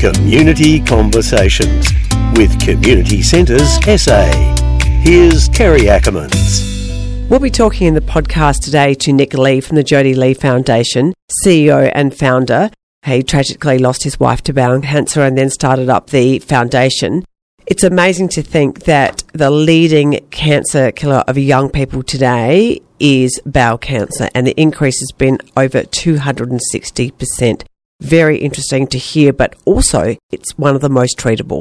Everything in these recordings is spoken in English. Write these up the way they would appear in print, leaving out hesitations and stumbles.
Community Conversations with Community Centres SA. Here's Kerry Ackermans. We'll be talking in the podcast today to Nick Lee from the Jodie Lee Foundation, CEO and founder. He tragically lost his wife to bowel cancer and then started up the foundation. It's amazing to think that the leading cancer killer of young people today is bowel cancer, and the increase has been over 260%. Very interesting to hear, but also it's one of the most treatable.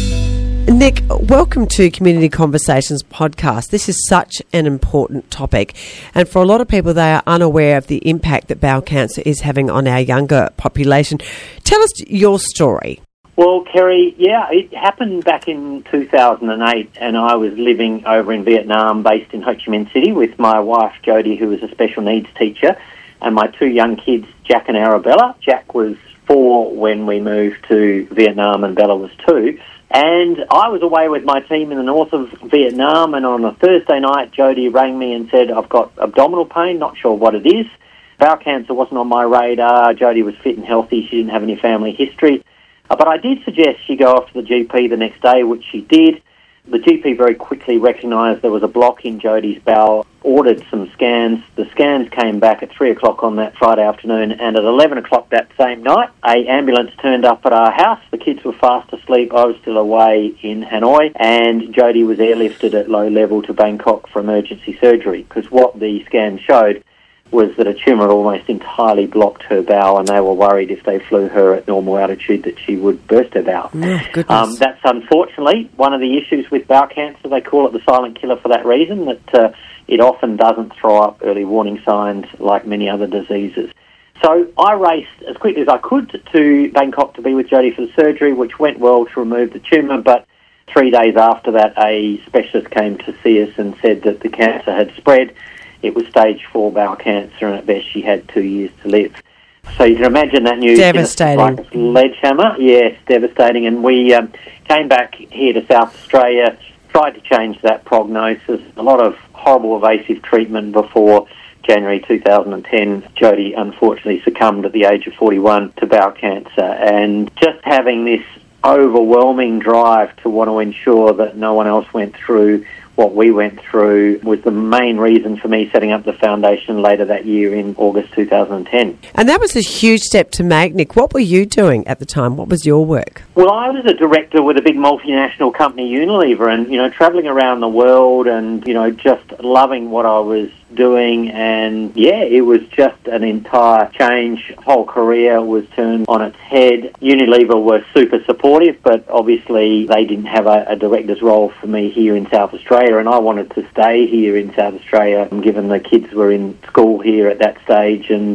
Nick, welcome to Community Conversations podcast. This is such an important topic, and for a lot of people, they are unaware of the impact that bowel cancer is having on our younger population. Tell us your story. Well, Kerry, it happened back in 2008, and I was living over in Vietnam, based in Ho Chi Minh City, with my wife, Jodie, who was a special needs teacher, and my two young kids, Jack and Arabella. Jack was 4 when we moved to Vietnam, and Bella was 2. And I was away with my team in the north of Vietnam, and on a Thursday night, Jodie rang me and said, I've got abdominal pain, not sure what it is. Bowel cancer wasn't on my radar. Jodie was fit and healthy. She didn't have any family history. But I did suggest she go off to the GP the next day, which she did. The GP very quickly recognised there was a block in Jodie's bowel, ordered some scans. The scans came back at 3 o'clock on that Friday afternoon, and at 11 o'clock that same night, an ambulance turned up at our house. The kids were fast asleep. I was still away in Hanoi, and Jodie was airlifted at low level to Bangkok for emergency surgery, because what the scan showed was that a tumour had almost entirely blocked her bowel, and they were worried if they flew her at normal altitude that she would burst her bowel. Oh, goodness. That's unfortunately one of the issues with bowel cancer. They call it the silent killer for that reason, that it often doesn't throw up early warning signs like many other diseases. So I raced as quickly as I could to Bangkok to be with Jodie for the surgery, which went well to remove the tumour, but 3 days after that, a specialist came to see us and said that the cancer had spread. It was stage 4 bowel cancer, and at best she had 2 years to live. So you can imagine that news. Devastating. Like a sledgehammer. Yes, devastating. And we came back here to South Australia, tried to change that prognosis. A lot of horrible evasive treatment before January 2010. Jodie unfortunately succumbed at the age of 41 to bowel cancer. And just having this overwhelming drive to want to ensure that no one else went through what we went through was the main reason for me setting up the foundation later that year in August 2010. And that was a huge step to make, Nick. What were you doing at the time? What was your work? Well, I was a director with a big multinational company, Unilever, and, travelling around the world and, just loving what I was doing. And, it was just an entire change. Whole career was turned on its head. Unilever were super supportive, but obviously they didn't have a director's role for me here in South Australia, and I wanted to stay here in South Australia, given the kids were in school here at that stage. And,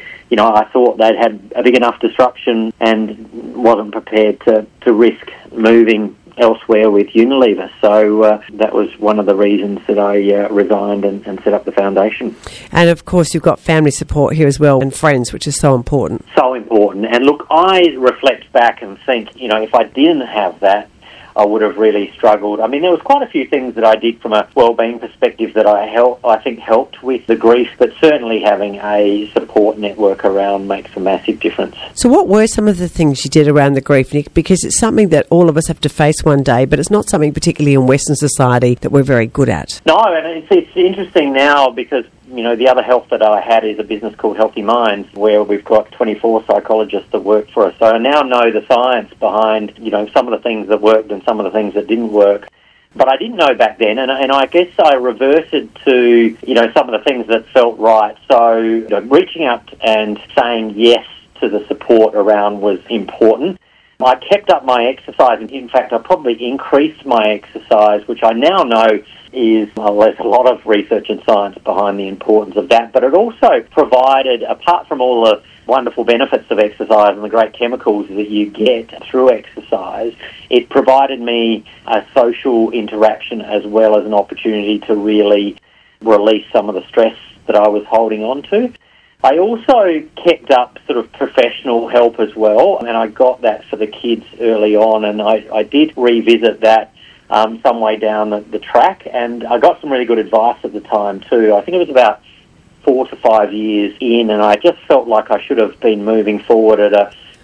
I thought they'd had a big enough disruption and wasn't prepared to risk moving elsewhere with Unilever. So that was one of the reasons that I resigned and set up the foundation. And of course you've got family support here as well, and friends, which is so important. So important. And look, I reflect back and think, if I didn't have that, I would have really struggled. I mean, there was quite a few things that I did from a wellbeing perspective that I think helped with the grief, but certainly having a support network around makes a massive difference. So what were some of the things you did around the grief, Nick? Because it's something that all of us have to face one day, but it's not something particularly in Western society that we're very good at. No, and it's interesting now because the other health that I had is a business called Healthy Minds, where we've got 24 psychologists that work for us. So I now know the science behind, some of the things that worked and some of the things that didn't work. But I didn't know back then, and I guess I reverted to, some of the things that felt right. So reaching out and saying yes to the support around was important. I kept up my exercise, and in fact I probably increased my exercise, which I now know is, there's a lot of research and science behind the importance of that, but it also provided, apart from all the wonderful benefits of exercise and the great chemicals that you get through exercise, it provided me a social interaction as well as an opportunity to really release some of the stress that I was holding on to. I also kept up sort of professional help as well, and I got that for the kids early on, and I did revisit that some way down the track, and I got some really good advice at the time too. I think it was about 4 to 5 years in, and I just felt like I should have been moving forward at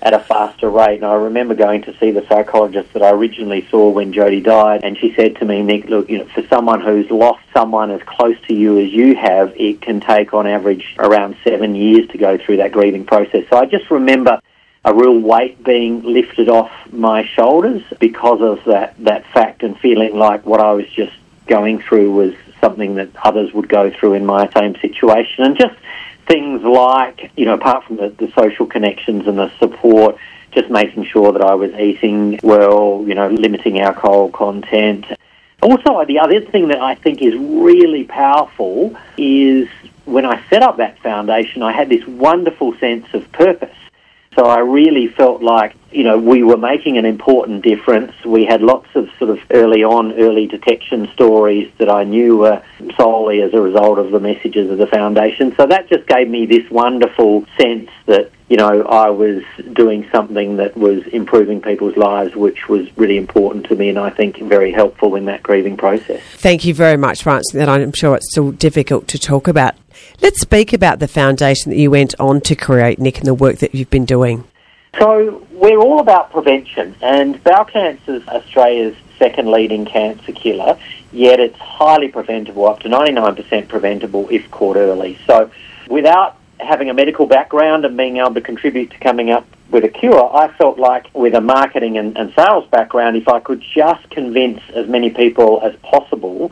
at a faster rate. And I remember going to see the psychologist that I originally saw when Jody died, and she said to me, Nick, look, for someone who's lost someone as close to you as you have, it can take on average around 7 years to go through that grieving process. So I just remember a real weight being lifted off my shoulders because of that fact, and feeling like what I was just going through was something that others would go through in my same situation. And just things like, apart from the social connections and the support, just making sure that I was eating well, limiting alcohol content. Also, the other thing that I think is really powerful is when I set up that foundation, I had this wonderful sense of purpose. So I really felt like, we were making an important difference. We had lots of sort of early detection stories that I knew were solely as a result of the messages of the foundation. So that just gave me this wonderful sense that, I was doing something that was improving people's lives, which was really important to me and I think very helpful in that grieving process. Thank you very much for answering that. I'm sure it's still difficult to talk about. Let's speak about the foundation that you went on to create, Nick, and the work that you've been doing. So we're all about prevention, and bowel cancer is Australia's second leading cancer killer, yet it's highly preventable, up to 99% preventable if caught early. So without having a medical background and being able to contribute to coming up with a cure, I felt like with a marketing and sales background, if I could just convince as many people as possible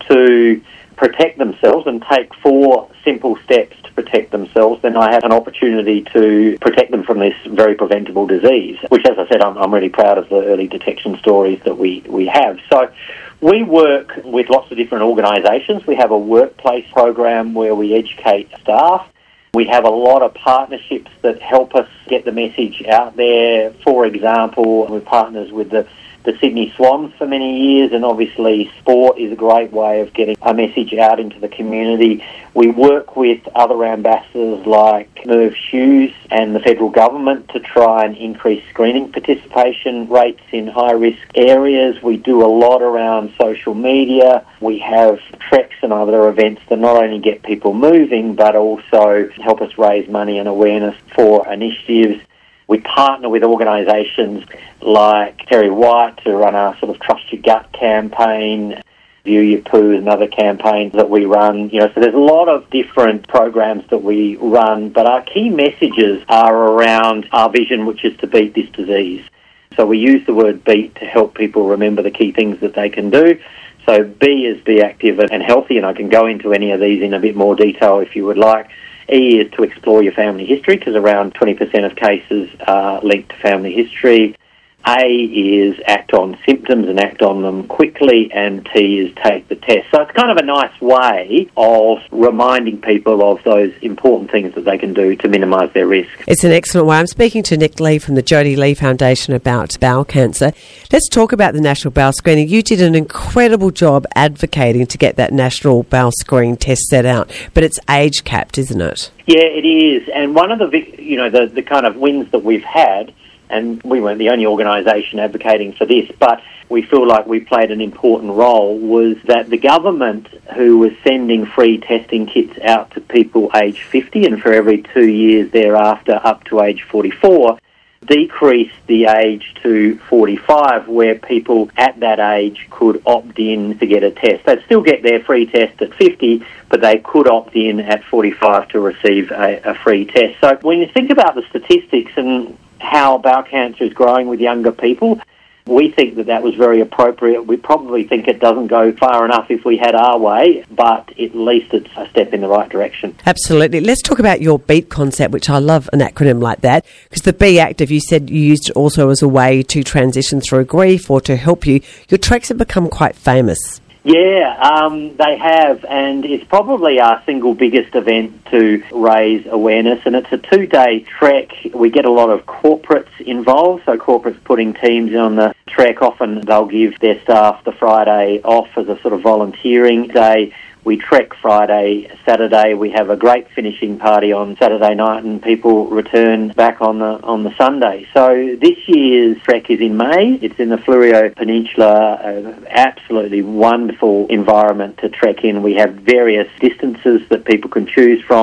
to protect themselves and take 4 simple steps to protect themselves, then I had an opportunity to protect them from this very preventable disease, which, as I said, I'm really proud of the early detection stories that we have. So we work with lots of different organisations. We have a workplace program where we educate staff. We have a lot of partnerships that help us get the message out there. For example, we're partners with the Sydney Swans for many years, and obviously sport is a great way of getting a message out into the community. We work with other ambassadors like Merv Hughes and the federal government to try and increase screening participation rates in high-risk areas. We do a lot around social media. We have treks and other events that not only get people moving but also help us raise money and awareness for initiatives. We partner with organisations like Terry White to run our sort of Trust Your Gut campaign, View Your Poo and other campaigns that we run. So there's a lot of different programs that we run, but our key messages are around our vision, which is to beat this disease. So we use the word beat to help people remember the key things that they can do. So B is be active and healthy, and I can go into any of these in a bit more detail if you would like. E is to explore your family history, because around 20% of cases are linked to family history. A is act on symptoms and act on them quickly, and T is take the test. So it's kind of a nice way of reminding people of those important things that they can do to minimise their risk. It's an excellent way. I'm speaking to Nick Lee from the Jody Lee Foundation about bowel cancer. Let's talk about the National Bowel Screening. You did an incredible job advocating to get that National Bowel Screening test set out, but it's age capped, isn't it? Yeah, it is. And one of the kind of wins that we've had, and we weren't the only organisation advocating for this, but we feel like we played an important role, was that the government, who was sending free testing kits out to people aged 50 and for every 2 years thereafter up to age 44, decreased the age to 45, where people at that age could opt in to get a test. They'd still get their free test at 50, but they could opt in at 45 to receive a free test. So when you think about the statistics and how bowel cancer is growing with younger people, we think that was very appropriate. We probably think it doesn't go far enough if we had our way, but at least it's a step in the right direction. Absolutely. Let's talk about your BEAT concept, which I love an acronym like that, because the Be Active, you said you used it also as a way to transition through grief or to help you. Your treks have become quite famous. Yeah, they have, and it's probably our single biggest event to raise awareness, and it's a 2-day trek. We get a lot of corporates involved, so corporates putting teams on the trek. Often they'll give their staff the Friday off as a sort of volunteering day. We trek Friday, Saturday. We have a great finishing party on Saturday night, and people return back on the Sunday. So this year's trek is in May. It's in the Fleurieu Peninsula, an absolutely wonderful environment to trek in. We have various distances that people can choose from.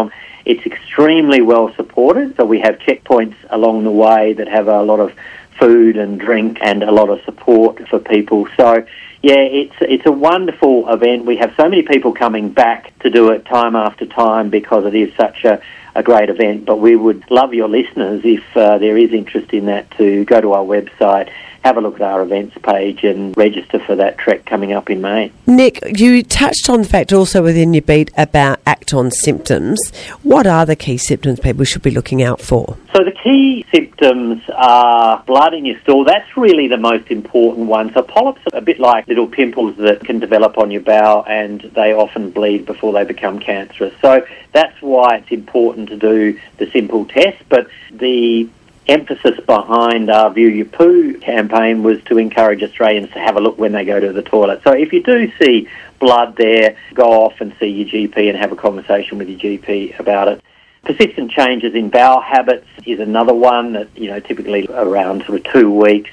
It's extremely well supported, so we have checkpoints along the way that have a lot of food and drink and a lot of support for people. So, yeah, it's a wonderful event. We have so many people coming back to do it time after time because it is such a great event. But we would love your listeners, if there is interest in that, to go to our website, have a look at our events page and register for that trek coming up in May. Nick, you touched on the fact also within your beat about act on symptoms. What are the key symptoms people should be looking out for? So the key symptoms are blood in your stool. That's really the most important one. So polyps are a bit like little pimples that can develop on your bowel, and they often bleed before they become cancerous. So that's why it's important to do the simple test. But the emphasis behind our View Your Poo campaign was to encourage Australians to have a look when they go to the toilet. So if you do see blood there, go off and see your GP and have a conversation with your GP about it. Persistent changes in bowel habits is another one that, typically around sort of 2 weeks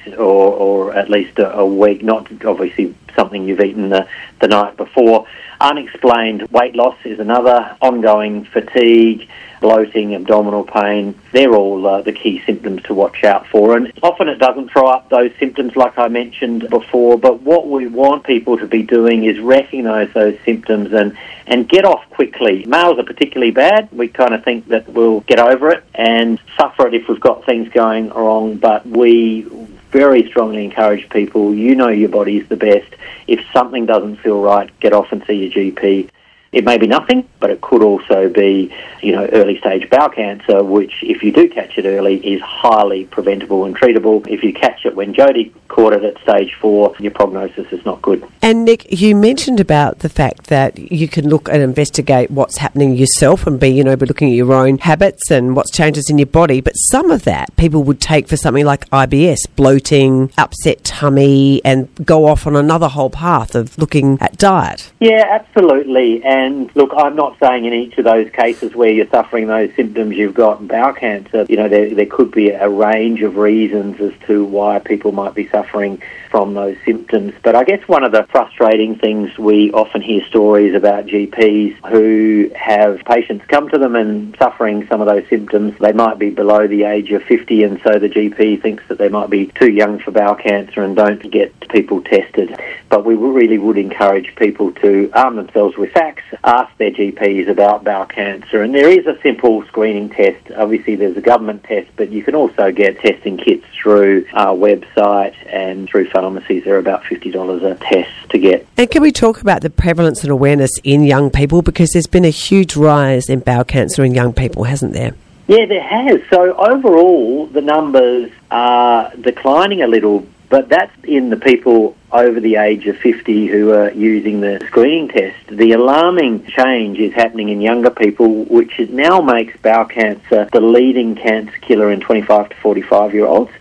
or at least a week, not obviously something you've eaten the night before. Unexplained weight loss is another. Ongoing fatigue, bloating, abdominal pain, they're all the key symptoms to watch out for. And often it doesn't throw up those symptoms like I mentioned before, but what we want people to be doing is recognise those symptoms and get off quickly. Males are particularly bad. We kind of think that we'll get over it and suffer it if we've got things going wrong, but we very strongly encourage people, your body's the best. If something doesn't feel right, get off and see your GP. It may be nothing, but it could also be, early stage bowel cancer, which if you do catch it early is highly preventable and treatable. If you catch it when Jodie caught it at stage 4, your prognosis is not good. And Nick, you mentioned about the fact that you can look and investigate what's happening yourself and be looking at your own habits and what's changes in your body. But some of that people would take for something like IBS, bloating, upset tummy, and go off on another whole path of looking at diet. Yeah, absolutely. And look, I'm not saying in each of those cases where you're suffering those symptoms you've got bowel cancer. There could be a range of reasons as to why people might be suffering from those symptoms. But I guess one of the frustrating things, we often hear stories about GPs who have patients come to them and suffering some of those symptoms. They might be below the age of 50, and so the GP thinks that they might be too young for bowel cancer and don't get people tested. But we really would encourage people to arm themselves with facts, ask their GPs about bowel cancer. And there is a simple screening test. Obviously, there's a government test, but you can also get testing kits through our website and through pharmacies. They're about $50 a test to get. And can we talk about the prevalence and awareness in young people? Because there's been a huge rise in bowel cancer in young people, hasn't there? Yeah, there has. So overall, the numbers are declining a little, but that's in the people over the age of 50 who are using the screening test. The alarming change is happening in younger people, which now makes bowel cancer the leading cancer killer in 25 to 45-year-olds.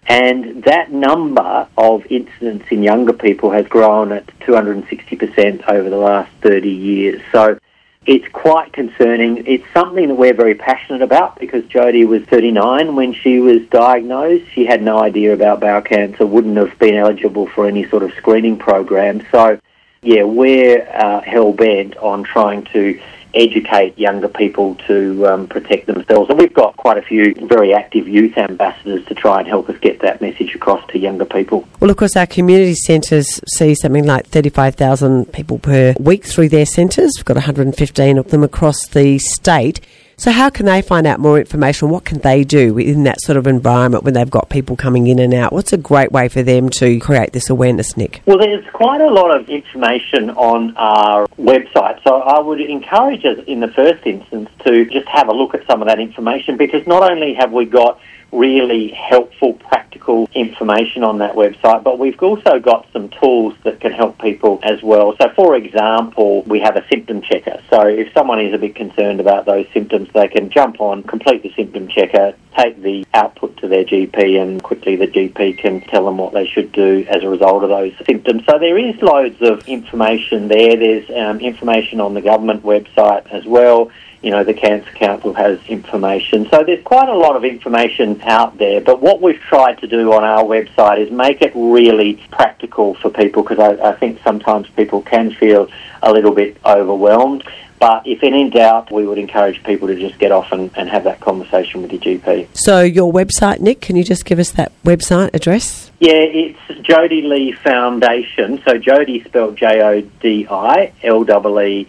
And that number of incidents in younger people has grown at 260% over the last 30 years. So it's quite concerning. It's something that we're very passionate about because Jodie was 39 when she was diagnosed. She had no idea about bowel cancer, wouldn't have been eligible for any sort of screening program. So, yeah, we're hell-bent on trying to educate younger people to protect themselves. And we've got quite a few very active youth ambassadors to try and help us get that message across to younger people. Well, of course, our community centres see something like 35,000 people per week through their centres. We've got 115 of them across the state. So how can they find out more information? What can they do in that sort of environment when they've got people coming in and out? What's a great way for them to create this awareness, Nick? Well, there's quite a lot of information on our website. So I would encourage us in the first instance to just have a look at some of that information, because not only have we got really helpful, practical information on that website, but we've also got some tools that can help people as well. So, for example, we have a symptom checker. So if someone is a bit concerned about those symptoms, they can jump on, complete the symptom checker, take the output to their GP, and quickly the GP can tell them what they should do as a result of those symptoms. So there is loads of information there. There's information on the government website as well. The Cancer Council has information. So there's quite a lot of information out there. But what we've tried to do on our website is make it really practical for people, because I think sometimes people can feel a little bit overwhelmed. But if in doubt, we would encourage people to just get off and have that conversation with your GP. So your website, Nick, can you just give us that website address? Yeah, it's Jody Lee Foundation. So Jody spelled JODILEE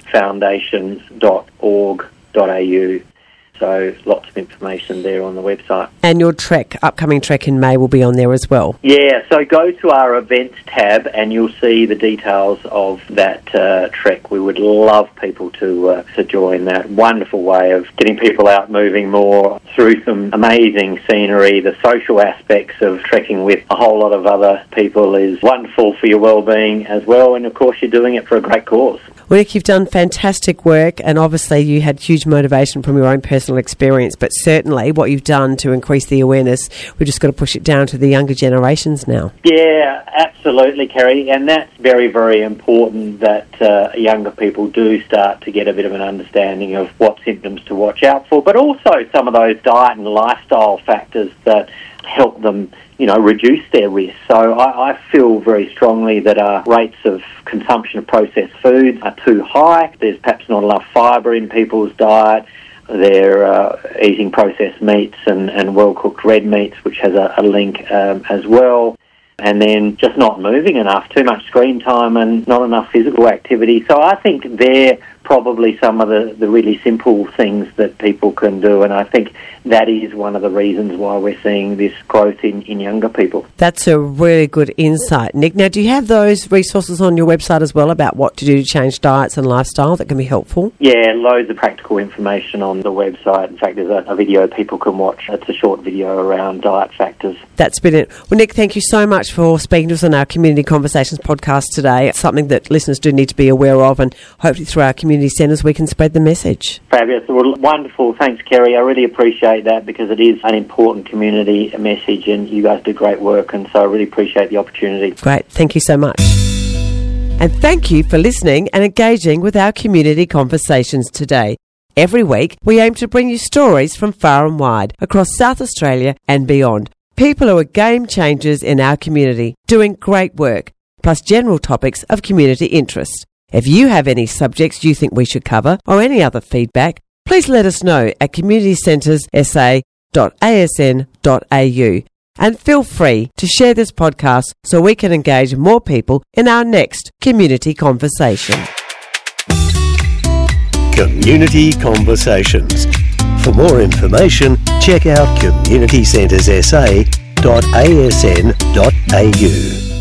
foundations.org.au. So lots of information there on the website. And your upcoming trek in May will be on there as well? Yeah, so go to our events tab and you'll see the details of that trek. We would love people to join that. Wonderful way of getting people out moving more through some amazing scenery. The social aspects of trekking with a whole lot of other people is wonderful for your well-being as well, and of course you're doing it for a great cause. Well, Nick, you've done fantastic work, and obviously you had huge motivation from your own personal experience, but certainly what you've done to increase the awareness, we've just got to push it down to the younger generations now. Yeah, absolutely, Kerry, and that's very, very important that younger people do start to get a bit of an understanding of what symptoms to watch out for, but also some of those diet and lifestyle factors that help them reduce their risk. So I feel very strongly that our rates of consumption of processed foods are too high. There's perhaps not enough fibre in people's diet. They're eating processed meats and well-cooked red meats, which has a link as well. And then just not moving enough, too much screen time and not enough physical activity. So I think they're probably some of the really simple things that people can do, and I think that is one of the reasons why we're seeing this growth in younger people. That's a really good insight, Nick. Now, do you have those resources on your website as well about what to do to change diets and lifestyle that can be helpful? Yeah, loads of practical information on the website. In fact, there's a video people can watch. It's a short video around diet factors. That's brilliant. Well, Nick, thank you so much for speaking to us on our Community Conversations podcast today. It's something that listeners do need to be aware of, and hopefully through our community centres we can spread the message. Fabulous. Well, wonderful. Thanks, Kerry. I really appreciate that because it is an important community message and you guys do great work, and so I really appreciate the opportunity. Great. Thank you so much. And thank you for listening and engaging with our Community Conversations today. Every week we aim to bring you stories from far and wide across South Australia and beyond. People who are game changers in our community, doing great work, plus general topics of community interest. If you have any subjects you think we should cover or any other feedback, please let us know at communitycenterssa.asn.au and feel free to share this podcast so we can engage more people in our next community conversation. Community Conversations. For more information, check out communitycenterssa.asn.au.